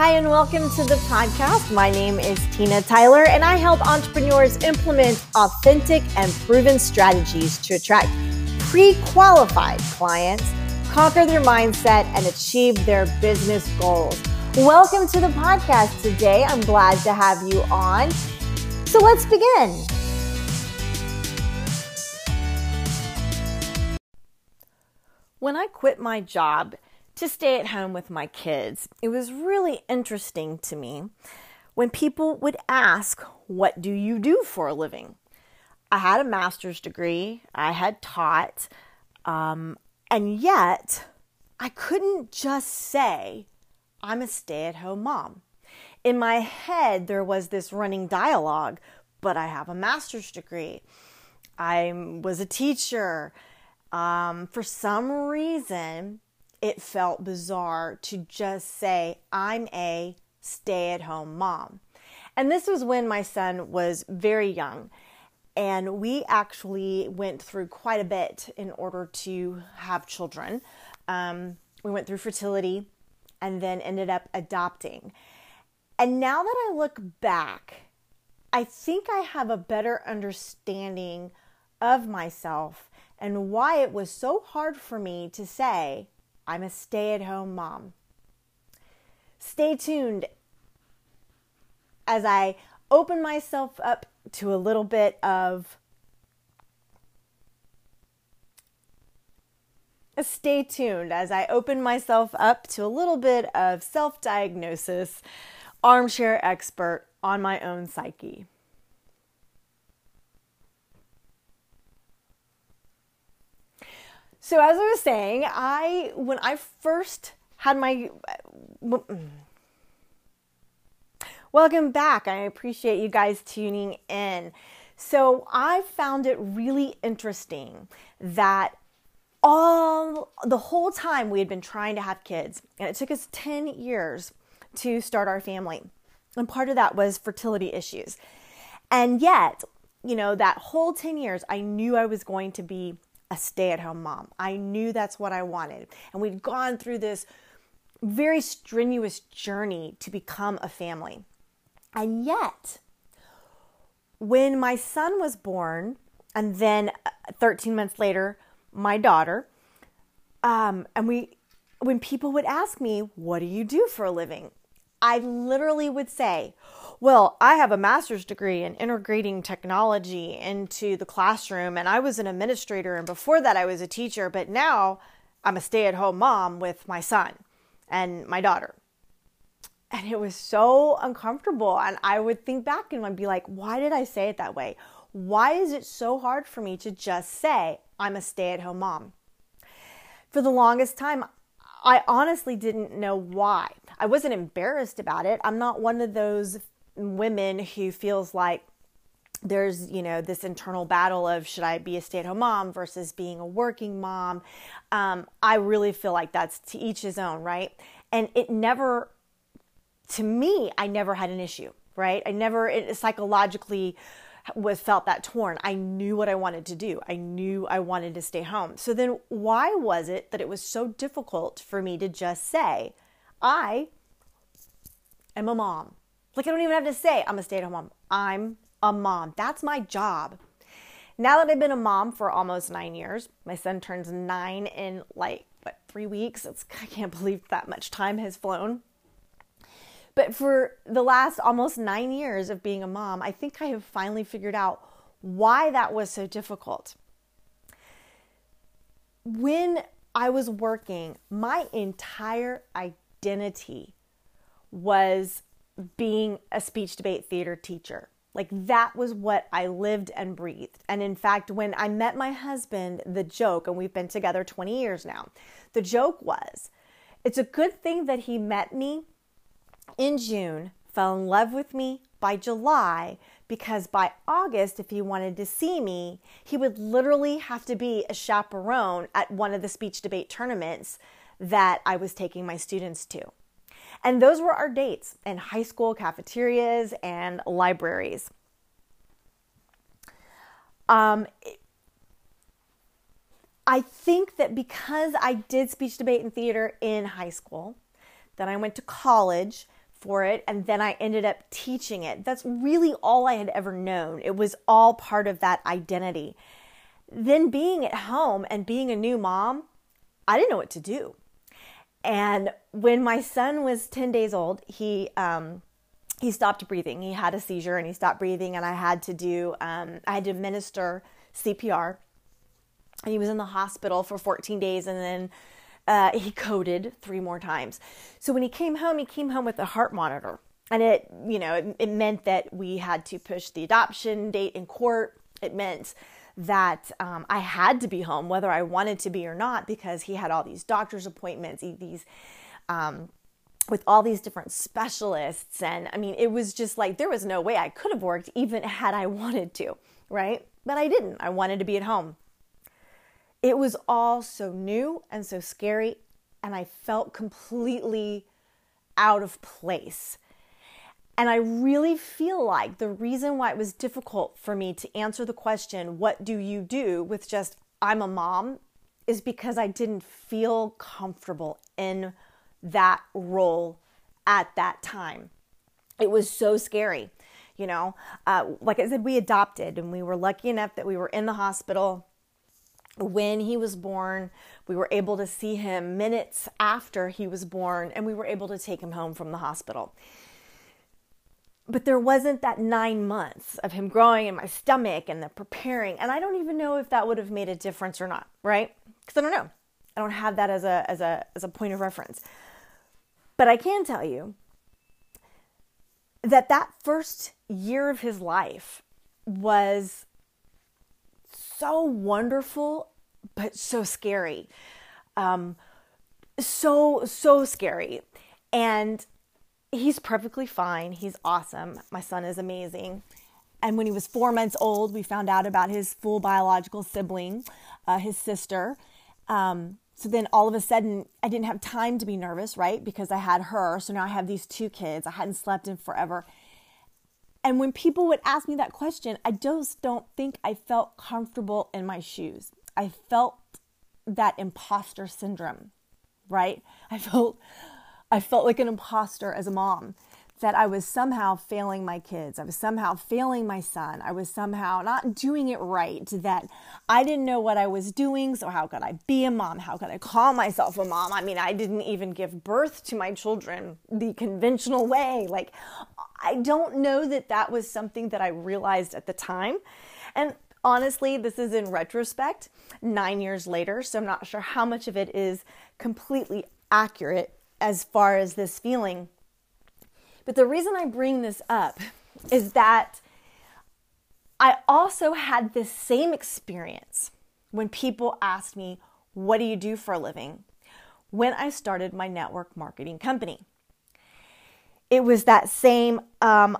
Hi, and welcome to the podcast. My name is Tina Tyler, and I help entrepreneurs implement authentic and proven strategies to attract pre-qualified clients, conquer their mindset, and achieve their business goals. Welcome to the podcast today. I'm glad to have you on. So let's begin. When I quit my job to stay at home with my kids, it was really interesting to me when people would ask, "What do you do for a living?" I had a master's degree, I had taught, and yet I couldn't just say, "I'm a stay-at-home mom." In my head, there was this running dialogue, but I have a master's degree. I was a teacher. For some reason, it felt bizarre to just say, "I'm a stay-at-home mom." And this was when my son was very young. And we actually went through quite a bit in order to have children. We went through fertility and then ended up adopting. And now that I look back, I think I have a better understanding of myself and why it was so hard for me to say, "I'm a stay-at-home mom." Stay tuned as I open myself up to a little bit of self-diagnosis, armchair expert on my own psyche. So as I was saying, when I first had welcome back. I appreciate you guys tuning in. So I found it really interesting that the whole time we had been trying to have kids, and it took us 10 years to start our family. And part of that was fertility issues. And yet, that whole 10 years, I knew I was going to be a stay-at-home mom. I knew that's what I wanted. And we'd gone through this very strenuous journey to become a family. And yet, when my son was born, and then 13 months later, my daughter, when people would ask me, "What do you do for a living?" I literally would say, "Well, I have a master's degree in integrating technology into the classroom, and I was an administrator, and before that I was a teacher, but now I'm a stay-at-home mom with my son and my daughter." And it was so uncomfortable, and I would think back and I'd be like, why did I say it that way? Why is it so hard for me to just say, "I'm a stay-at-home mom"? For the longest time, I honestly didn't know why. I wasn't embarrassed about it. I'm not one of those women who feels like there's, this internal battle of should I be a stay-at-home mom versus being a working mom. I really feel like that's to each his own, right? And to me, I never had an issue, right? I never psychologically felt that torn. I knew what I wanted to do. I knew I wanted to stay home. So then why was it that it was so difficult for me to just say, "I am a mom"? Like, I don't even have to say I'm a stay-at-home mom. I'm a mom. That's my job. Now that I've been a mom for almost 9 years, my son turns 9 in 3 weeks. I can't believe that much time has flown. But for the last almost 9 years of being a mom, I think I have finally figured out why that was so difficult. When I was working, my entire identity was being a speech debate theater teacher. Like, that was what I lived and breathed. And in fact, when I met my husband, the joke, and we've been together 20 years now, the joke was, it's a good thing that he met me in June, fell in love with me by July, because by August, if he wanted to see me, he would literally have to be a chaperone at one of the speech debate tournaments that I was taking my students to. And those were our dates in high school cafeterias and libraries. I think that because I did speech debate and theater in high school, then I went to college, for it, and then I ended up teaching it. That's really all I had ever known. It was all part of that identity. Then being at home and being a new mom, I didn't know what to do. And when my son was 10 days old, he stopped breathing. He had a seizure and he stopped breathing, and I had to administer CPR. And he was in the hospital for 14 days, and then he coded 3 more times. So when he came home with a heart monitor, and it meant that we had to push the adoption date in court. It meant that I had to be home whether I wanted to be or not, because he had all these doctor's appointments, with all these different specialists. And I mean, it was just like, there was no way I could have worked even had I wanted to, right? But I didn't. I wanted to be at home. It was all so new and so scary, and I felt completely out of place. And I really feel like the reason why it was difficult for me to answer the question, what do you do, with just, I'm a mom, is because I didn't feel comfortable in that role at that time. It was so scary. Like I said, we adopted, and we were lucky enough that we were in the hospital when he was born. We were able to see him minutes after he was born, and we were able to take him home from the hospital. But there wasn't that 9 months of him growing in my stomach and the preparing. And I don't even know if that would have made a difference or not, right? Because I don't know. I don't have that as a point of reference. But I can tell you that first year of his life was so wonderful, but so scary. So scary. And he's perfectly fine. He's awesome. My son is amazing. And when he was 4 months old, we found out about his full biological sibling, his sister. So then all of a sudden, I didn't have time to be nervous, right? Because I had her. So now I have these 2 kids. I hadn't slept in forever. And when people would ask me that question, I just don't think I felt comfortable in my shoes. I felt that imposter syndrome, right? I felt like an imposter as a mom, that I was somehow failing my kids. I was somehow failing my son. I was somehow not doing it right, that I didn't know what I was doing. So how could I be a mom? How could I call myself a mom? I mean, I didn't even give birth to my children the conventional way. Like, I don't know that was something that I realized at the time. And honestly, this is in retrospect, 9 years later. So I'm not sure how much of it is completely accurate as far as this feeling. But the reason I bring this up is that I also had this same experience when people asked me, what do you do for a living? When I started my network marketing company. It was that same, I'm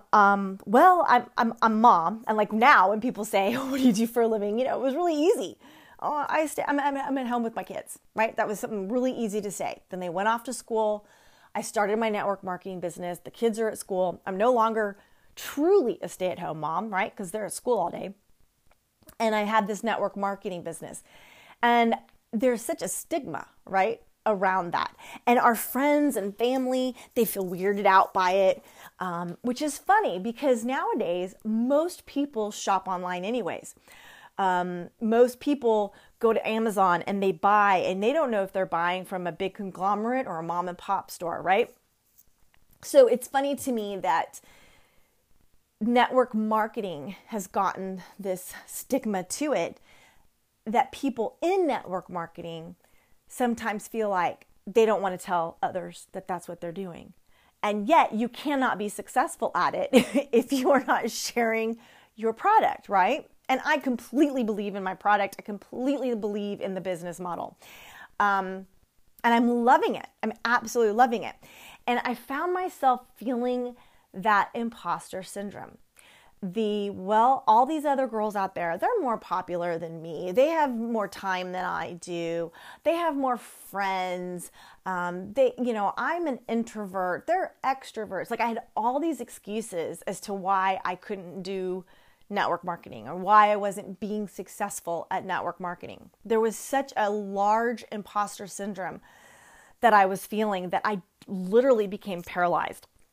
mom. And like now when people say, what do you do for a living? It was really easy. Oh, I'm at home with my kids, right? That was something really easy to say. Then they went off to school. I started my network marketing business. The kids are at school. I'm no longer truly a stay-at-home mom, right? Because they're at school all day. And I had this network marketing business. And there's such a stigma, right, around that. And our friends and family, they feel weirded out by it, which is funny because nowadays, most people shop online anyways. Most people go to Amazon and they buy, and they don't know if they're buying from a big conglomerate or a mom and pop store, right? So it's funny to me that network marketing has gotten this stigma to it, that people in network marketing sometimes feel like they don't want to tell others that that's what they're doing. And yet you cannot be successful at it if you are not sharing your product, right? And I completely believe in my product. I completely believe in the business model. And I'm loving it. I'm absolutely loving it. And I found myself feeling that imposter syndrome. All these other girls out there, they're more popular than me. They have more time than I do. They have more friends. I'm an introvert. They're extroverts. Like, I had all these excuses as to why I couldn't do network marketing or why I wasn't being successful at network marketing. There was such a large imposter syndrome that I was feeling that I literally became paralyzed.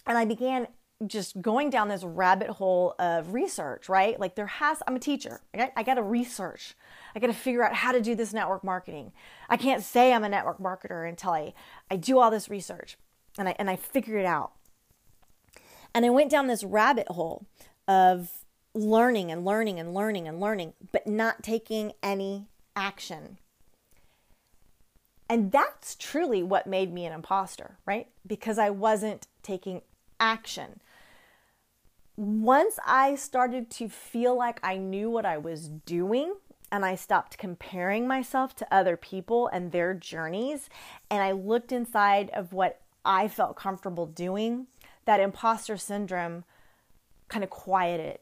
And I began just going down this rabbit hole of research, right? Like I'm a teacher. I got to research. I got to figure out how to do this network marketing. I can't say I'm a network marketer until I do all this research and I figure it out. And I went down this rabbit hole of learning and learning and learning and learning, but not taking any action. And that's truly what made me an imposter, right? Because I wasn't taking action. Once I started to feel like I knew what I was doing and I stopped comparing myself to other people and their journeys, and I looked inside of what I felt comfortable doing, that imposter syndrome kind of quieted.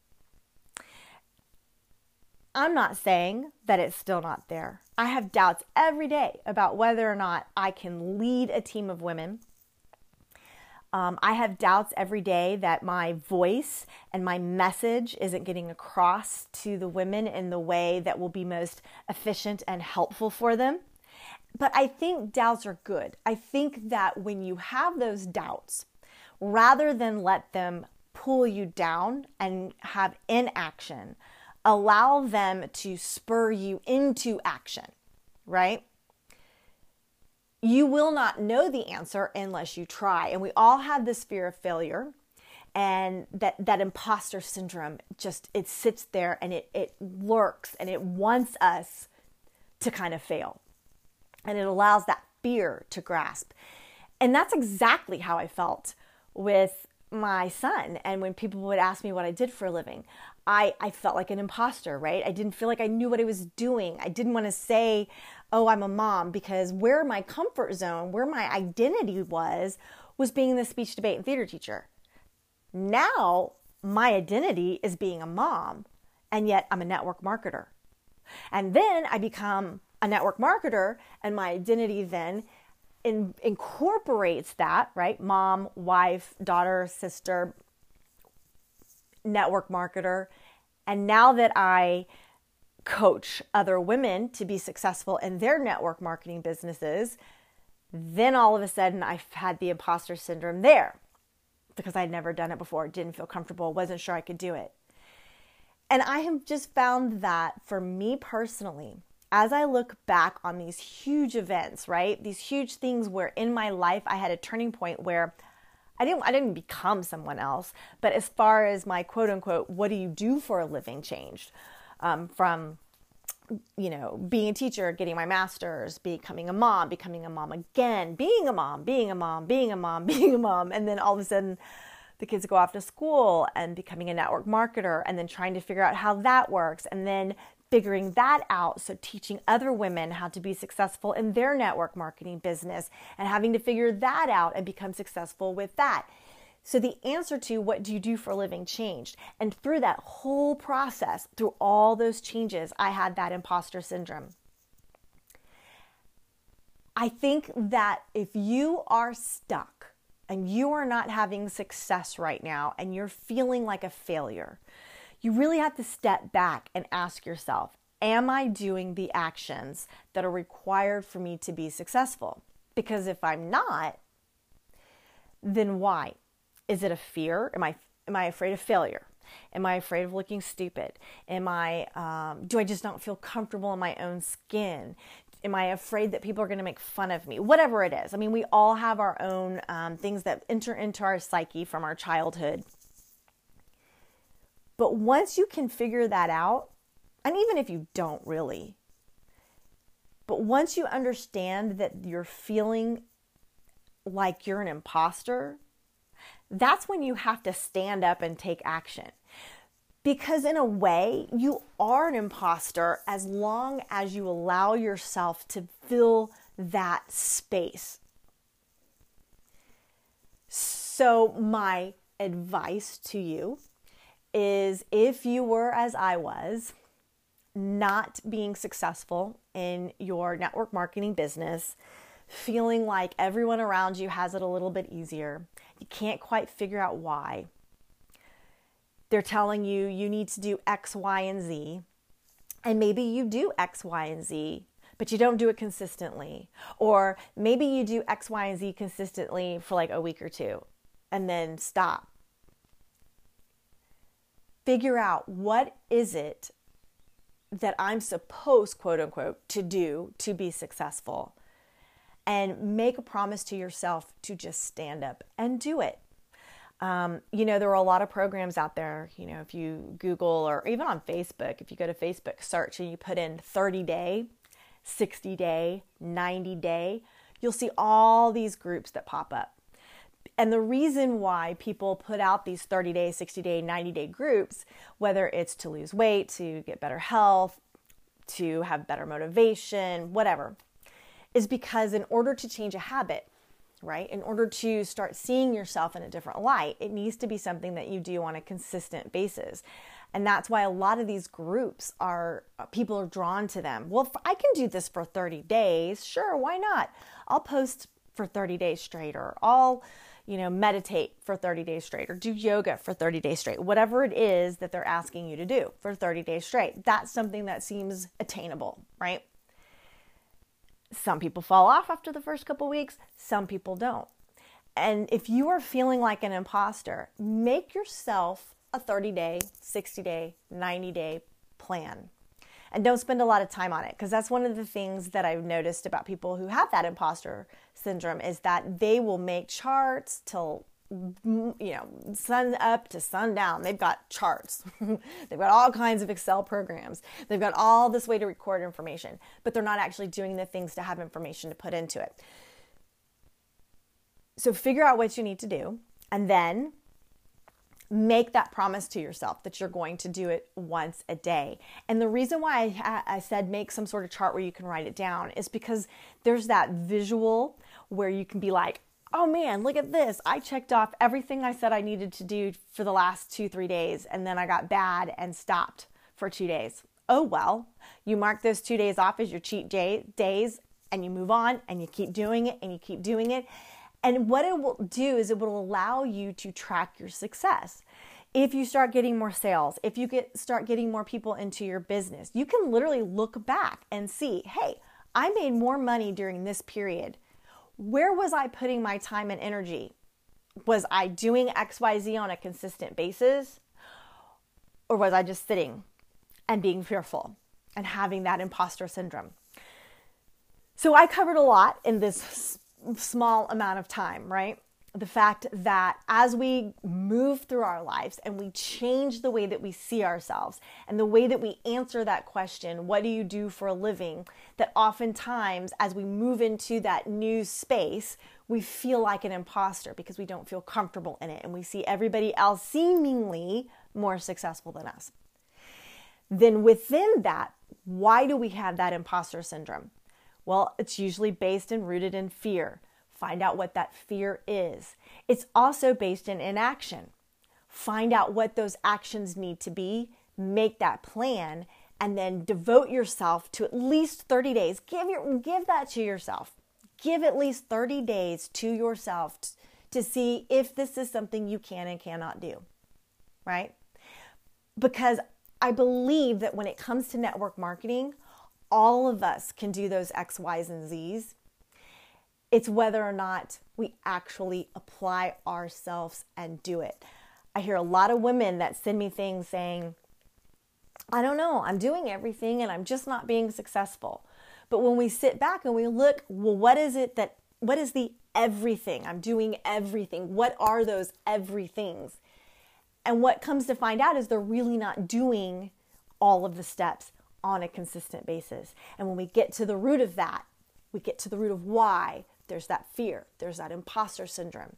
I'm not saying that it's still not there. I have doubts every day about whether or not I can lead a team of women. I have doubts every day that my voice and my message isn't getting across to the women in the way that will be most efficient and helpful for them. But I think doubts are good. I think that when you have those doubts, rather than let them pull you down and have inaction, allow them to spur you into action, right? You will not know the answer unless you try. And we all have this fear of failure, and that imposter syndrome it sits there and it lurks and it wants us to kind of fail. And it allows that fear to grasp. And that's exactly how I felt with my son. And when people would ask me what I did for a living, I felt like an imposter, right? I didn't feel like I knew what I was doing. I didn't want to say, oh, I'm a mom, because where my comfort zone, where my identity was being the speech, debate, and theater teacher. Now, my identity is being a mom, and yet I'm a network marketer. And then I become a network marketer, and my identity then incorporates that, right? Mom, wife, daughter, sister, network marketer. And now that I coach other women to be successful in their network marketing businesses, then all of a sudden I've had the imposter syndrome there because I'd never done it before, didn't feel comfortable, wasn't sure I could do it. And I have just found that for me personally, as I look back on these huge events, right? These huge things where in my life I had a turning point where I didn't become someone else, but as far as my quote unquote, what do you do for a living changed, from, being a teacher, getting my master's, becoming a mom again, being a mom, and then all of a sudden the kids go off to school and becoming a network marketer and then trying to figure out how that works and then figuring that out. So teaching other women how to be successful in their network marketing business and having to figure that out and become successful with that. So the answer to what do you do for a living changed. And through that whole process, through all those changes, I had that imposter syndrome. I think that if you are stuck and you are not having success right now and you're feeling like a failure, you really have to step back and ask yourself, am I doing the actions that are required for me to be successful? Because if I'm not, then why? Is it a fear? Am I afraid of failure? Am I afraid of looking stupid? Do I just not feel comfortable in my own skin? Am I afraid that people are going to make fun of me? Whatever it is. I mean, we all have our own things that enter into our psyche from our childhood. But once you can figure that out, and even if you don't really, but once you understand that you're feeling like you're an imposter, that's when you have to stand up and take action. Because in a way, you are an imposter as long as you allow yourself to fill that space. So my advice to you is, if you were as I was, not being successful in your network marketing business, feeling like everyone around you has it a little bit easier, you can't quite figure out why. They're telling you you need to do X, Y, and Z. And maybe you do X, Y, and Z, but you don't do it consistently. Or maybe you do X, Y, and Z consistently for like a week or two. and then stop. Figure out, what is it that I'm supposed, quote unquote, to do to be successful, and make a promise to yourself to just stand up and do it. There are a lot of programs out there. If you Google, or even on Facebook, if you go to Facebook search and you put in 30-day, 60-day, 90-day, you'll see all these groups that pop up. And the reason why people put out these 30-day, 60-day, 90-day groups, whether it's to lose weight, to get better health, to have better motivation, whatever, is because in order to change a habit, right, in order to start seeing yourself in a different light, it needs to be something that you do on a consistent basis. And that's why a lot of these groups people are drawn to them. Well, if I can do this for 30 days, sure, why not? I'll post for 30 days straight, or I'll meditate for 30 days straight, or do yoga for 30 days straight, whatever it is that they're asking you to do for 30 days straight. That's something that seems attainable, right? Some people fall off after the first couple weeks, some people don't. And if you are feeling like an imposter, make yourself a 30-day, 60-day, 90-day plan. And don't spend a lot of time on it, because that's one of the things that I've noticed about people who have that imposter syndrome, is that they will make charts till sun up to sundown. They've got charts. They've got all kinds of Excel programs. They've got all this way to record information, but they're not actually doing the things to have information to put into it. So figure out what you need to do, and then make that promise to yourself that you're going to do it once a day. And the reason why I said make some sort of chart where you can write it down is because there's that visual where you can be like, oh man, look at this. I checked off everything I said I needed to do for the last 2-3 days, and then I got bad and stopped for 2 days. Oh well, you mark those 2 days off as your cheat days, and you move on, and you keep doing it, and you keep doing it. And what it will do is it will allow you to track your success. If you start getting more sales, if you start getting more people into your business, you can literally look back and see, hey, I made more money during this period. Where was I putting my time and energy? Was I doing XYZ on a consistent basis? Or was I just sitting and being fearful and having that imposter syndrome? So I covered a lot in this small amount of time, right? The fact that as we move through our lives and we change the way that we see ourselves and the way that we answer that question, what do you do for a living? That oftentimes as we move into that new space, we feel like an imposter because we don't feel comfortable in it, and we see everybody else seemingly more successful than us. Then within that, why do we have that imposter syndrome? Well, it's usually based and rooted in fear. Find out what that fear is. It's also based in inaction. Find out what those actions need to be, make that plan, and then devote yourself to at least 30 days. Give that to yourself. Give at least 30 days to yourself to see if this is something you can and cannot do, right? Because I believe that when it comes to network marketing, all of us can do those X, Y's, and Z's. It's whether or not we actually apply ourselves and do it. I hear a lot of women that send me things saying, I don't know, I'm doing everything and I'm just not being successful. But when we sit back and we look, well, what is the everything? I'm doing everything. What are those everythings? And what comes to find out is they're really not doing all of the steps on a consistent basis. And when we get to the root of that, we get to the root of why there's that fear, there's that imposter syndrome.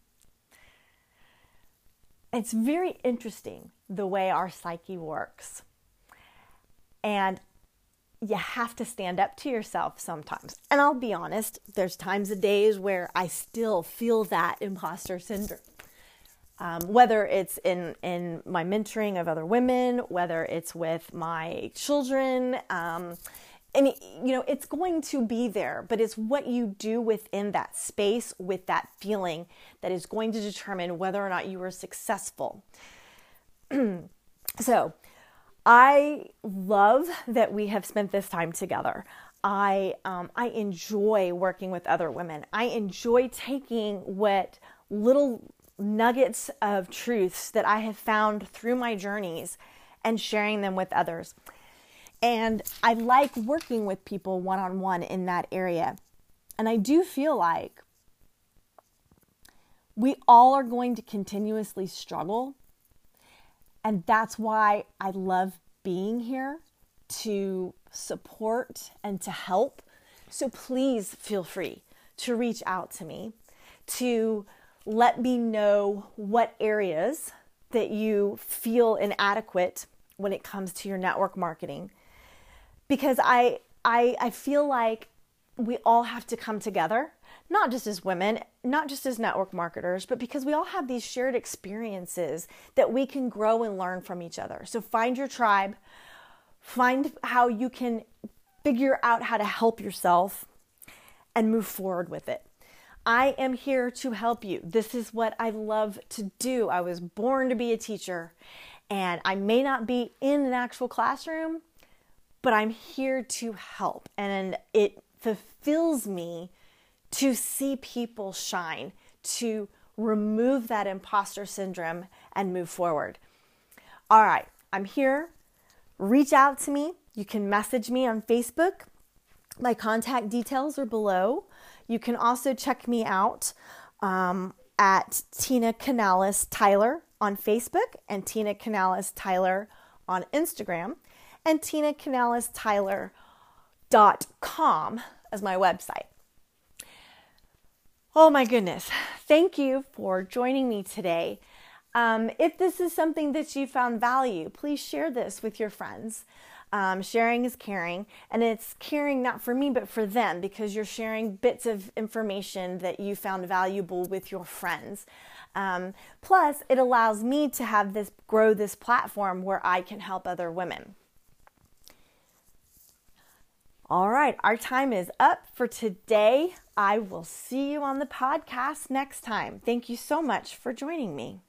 It's very interesting the way our psyche works. And you have to stand up to yourself sometimes. And I'll be honest, there's times of days where I still feel that imposter syndrome. Whether it's in my mentoring of other women, whether it's with my children, and it's going to be there, but it's what you do within that space with that feeling that is going to determine whether or not you are successful. So I love that we have spent this time together. I enjoy working with other women. I enjoy taking what little nuggets of truths that I have found through my journeys and sharing them with others. And I like working with people one-on-one in that area. And I do feel like we all are going to continuously struggle. And that's why I love being here to support and to help. So please feel free to reach out to me, to let me know what areas that you feel inadequate when it comes to your network marketing. Because I feel like we all have to come together, not just as women, not just as network marketers, but because we all have these shared experiences that we can grow and learn from each other. So find your tribe, find how you can figure out how to help yourself and move forward with it. I am here to help you. This is what I love to do. I was born to be a teacher, and I may not be in an actual classroom, but I'm here to help. And it fulfills me to see people shine, to remove that imposter syndrome and move forward. All right, I'm here. Reach out to me. You can message me on Facebook. My contact details are below. You can also check me out at Tina Canales Tyler on Facebook and Tina Canales Tyler on Instagram, and TinaCanalesTyler.com as my website. Oh my goodness. Thank you for joining me today. If this is something that you found value, please share this with your friends. Sharing is caring, and it's caring not for me, but for them, because you're sharing bits of information that you found valuable with your friends. Plus, it allows me to grow this platform where I can help other women. All right, our time is up for today. I will see you on the podcast next time. Thank you so much for joining me.